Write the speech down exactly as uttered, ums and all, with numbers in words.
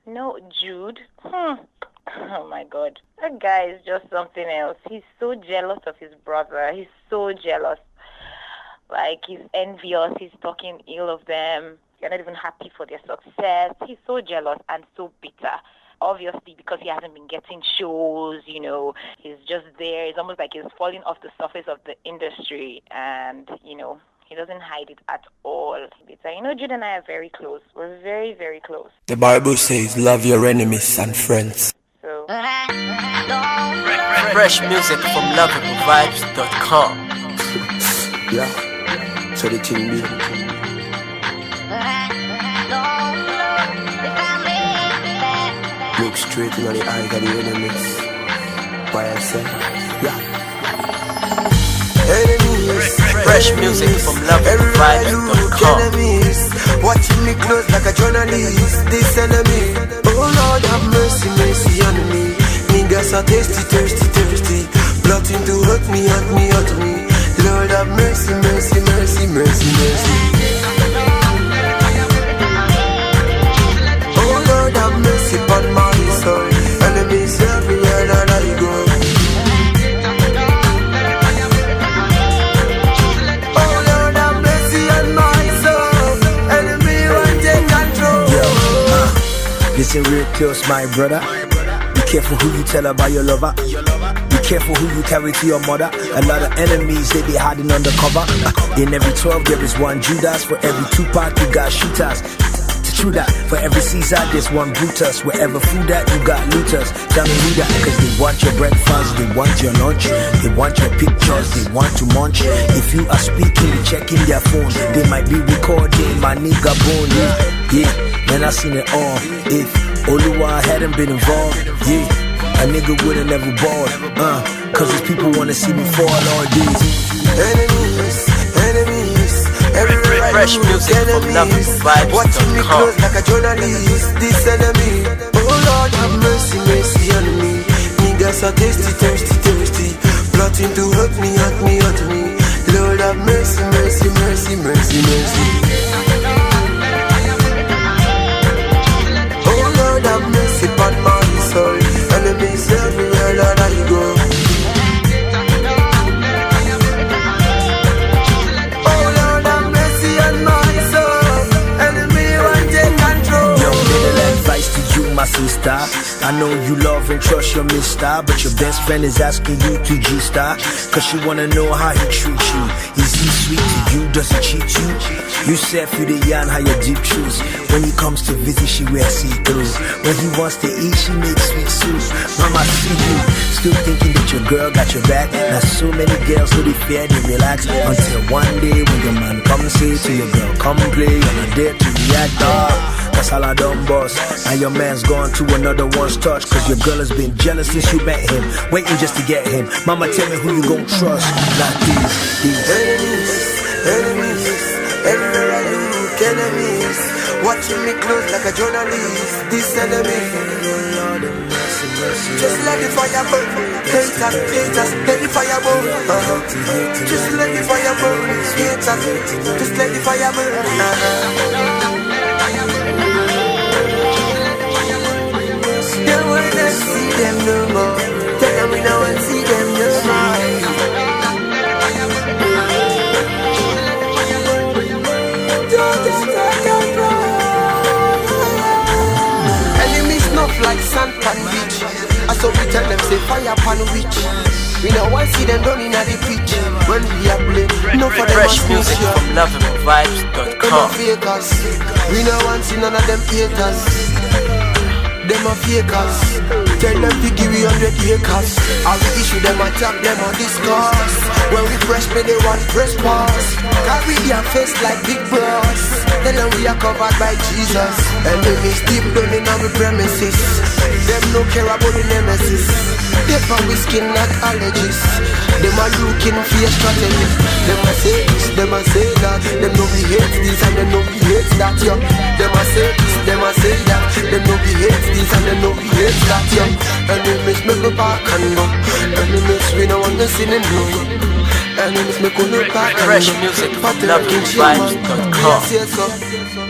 No, Jude. Hmm. Oh my God. That guy is just something else. He's so jealous of his brother. He's so jealous. Like, he's envious. He's talking ill of them. You're not even happy for their success. He's so jealous and so bitter. Obviously, because he hasn't been getting shows, you know, he's just there. It's almost like he's falling off the surface of the industry. And, you know, he doesn't hide it at all. Bitter. You know, Jude and I are very close. We're very, very close. The Bible says, love your enemies and friends. So, fresh music from lovable vibes dot com. Yeah, so the thing be. Look straight in the eyes of the enemies. Why I say, yeah. Enemies, fresh music from lovable vibes dot com. Enemies, watching me close like a journalist. This enemy, oh Lord have mercy, mercy on me. Niggas are thirsty, thirsty, thirsty. Plotting to hurt me, hurt me, hurt me. Lord have mercy, mercy, mercy, mercy, mercy. Oh Lord have mercy upon my soul. Enemies everywhere that I go. Oh Lord have mercy on my soul. Enemy won't take control. Yo, uh, listen real close, my brother. Be careful who you tell about your lover. Be careful who you carry to your mother. A lot of enemies, they be hiding under cover. Uh, in every twelve, there is one Judas. For every Tupac, you got shooters. To true that, for every Caesar, there's one Brutus. Wherever food that, you got looters. Tell me who that, cause they want your breakfast, they want your lunch, they want your pictures, they want to munch. If you are speaking, checking their phone, they might be recording my nigga bone. Yeah, yeah, man, I seen it all. If Oluwa hadn't been involved, yeah, a nigga would've never balled, uh, cause his people wanna see me fall all days. Enemies, enemies, everywhere fresh music from lovable vibes dot com. Watching me close like a journalist, this enemy. Oh Lord have mercy, mercy on me. Niggas are thirsty, thirsty, thirsty. Plotting to hurt me, hurt me, hurt me. Lord have mercy, mercy, mercy, mercy, mercy. Oh Lord have mercy upon my soul. Enemies everywhere that I go. Oh Lord have mercy on my soul. Enemy won't take control. Yo, little advice to you, my sister. I know you love and trust your mister, but your best friend is asking you to G-star, cause she wanna know how he treats you. Is he sweet to you? Does he cheat you? You said you the yarn how your deep truths. When he comes to visit, she wears see-through. When he wants to eat, she makes sweet soup. Mama, see you still thinking that your girl got your back. Now so many girls who they fear, they relax until one day when your man comes say to your girl, come play, you're not there to react. Oh, that's all I done, boss. Now your man's gone to another one's touch, cause your girl has been jealous since you met him, waiting just to get him. Mama, tell me who you gon' trust. Not these, these enemies, enemies, everywhere I look, enemies. Watching me close like a journalist, this enemy. Just let the fire burn. Haters, haters, let the fire burn. Uh-huh. Just let the fire burn. Haters, just let the fire burn. Uh-huh. They wanna see them no more. Tell them we don't want to see them no more. Enemies snuff like sand pan beach. I saw we tell them say fire pan witch. We don't want to see them running at the pitch. When we are playing, no for them fresh music from lovable vibes dot com. We don't want to see none of them haters. Them a fakers. Tell them to give you hundred acres. I will issue them a tap them on discuss. When we fresh me they want press pass. Carry their face like big bros. Tell them we are covered by Jesus. Enemies deep down in our premises. Them no care about the nemesis. They from we skin like allergies. Them a looking for a strategy. Them a say this, them a say that. Them know we hate this and them know we hate that, yo. Them a say this, them a say that. Them know we hate this and them know we hate that, yo. Enemies make me back and go. Enemies we don't want to see them no. Enemies make me back and go. Fresh music from lovable vibes dot com. Yes, yes, so.